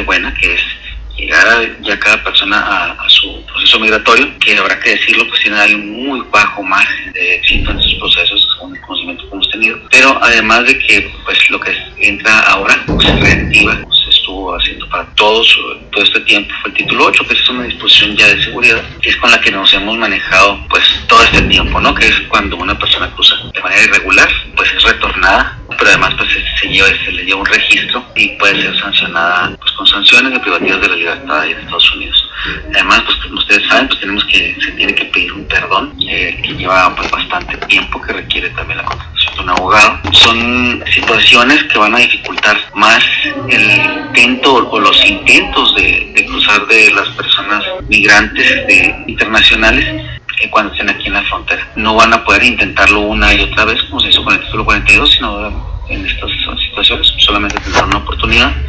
buena, que es llegar ya cada persona a su proceso migratorio, que habrá que decirlo, pues tiene ahí un muy bajo margen de éxito en sus procesos, según el conocimiento que hemos tenido. Pero además de que pues lo que entra ahora pues, se reactiva, pues, se estuvo haciendo para todos todo este tiempo, fue el título 8, que es una disposición ya de seguridad, que es con la que nos hemos manejado pues todo este tiempo, ¿no? Que es cuando una persona cruza de manera irregular, pues es retornada, pero además pues se le lleva un registro y puede ser sancionada pues con sanciones de privativas de la libertad en Estados Unidos. Además, pues como ustedes saben, pues se tiene que pedir un perdón que lleva pues bastante tiempo, que requiere también la contratación de un abogado. Son situaciones que van a dificultar más el intento o los intentos de cruzar de las personas migrantes internacionales, que cuando estén aquí en la frontera. No van a poder intentarlo una y otra vez como se hizo con el título 42, sino en estas situaciones solamente tendrán una oportunidad.